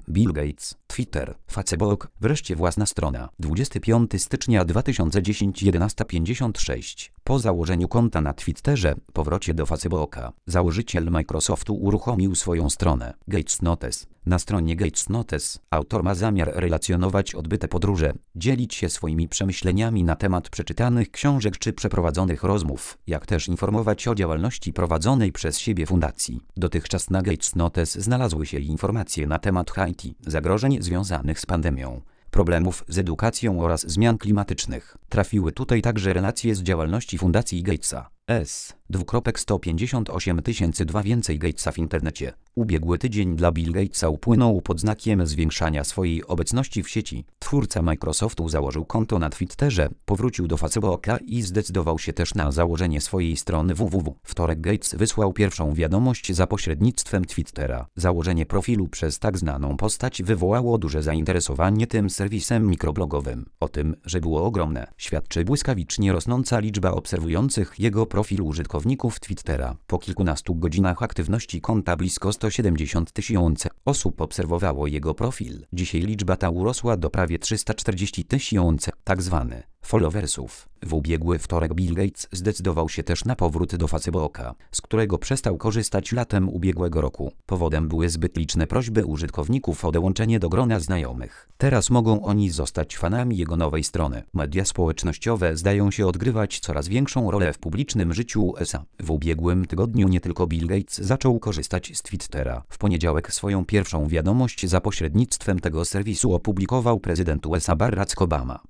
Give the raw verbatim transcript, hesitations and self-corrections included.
Bill Gates, Twitter, Facebook, wreszcie własna strona. dwudziestego piątego stycznia dwa tysiące dziesiątego jedenasta pięćdziesiąt sześć. Po założeniu konta na Twitterze, powrocie do Facebooka, założyciel Microsoftu uruchomił swoją stronę Gates Notes. Na stronie Gates Notes autor ma zamiar relacjonować odbyte podróże, dzielić się swoimi przemyśleniami na temat przeczytanych książek czy przeprowadzonych rozmów, jak też informować o działalności prowadzonej przez siebie fundacji. Dotychczas na Gates Notes znalazły się informacje na temat Haiti, zagrożeń związanych z pandemią, problemów z edukacją oraz zmian klimatycznych. Trafiły tutaj także relacje z działalności Fundacji Gatesa. S. sto pięćdziesiąt osiem tysięcy dwa więcej Gatesa w internecie. Ubiegły tydzień dla Bill Gatesa upłynął pod znakiem zwiększania swojej obecności w sieci. Twórca Microsoftu założył konto na Twitterze, powrócił do Facebooka i zdecydował się też na założenie swojej strony www. Wtorek Gates wysłał pierwszą wiadomość za pośrednictwem Twittera. Założenie profilu przez tak znaną postać wywołało duże zainteresowanie tym serwisem mikroblogowym. O tym, że było ogromne, świadczy błyskawicznie rosnąca liczba obserwujących jego profil użytkowników Twittera. Po kilkunastu godzinach aktywności konta blisko sto siedemdziesiąt tysięcy osób obserwowało jego profil. Dzisiaj liczba ta urosła do prawie trzysta czterdzieści tysięcy, tak zwany followersów. W ubiegły wtorek Bill Gates zdecydował się też na powrót do Facebooka, z którego przestał korzystać latem ubiegłego roku. Powodem były zbyt liczne prośby użytkowników o dołączenie do grona znajomych. Teraz mogą oni zostać fanami jego nowej strony. Media społecznościowe zdają się odgrywać coraz większą rolę w publicznym życiu U S A. W ubiegłym tygodniu nie tylko Bill Gates zaczął korzystać z Twittera. W poniedziałek swoją pierwszą wiadomość za pośrednictwem tego serwisu opublikował prezydent U S A Barack Obama.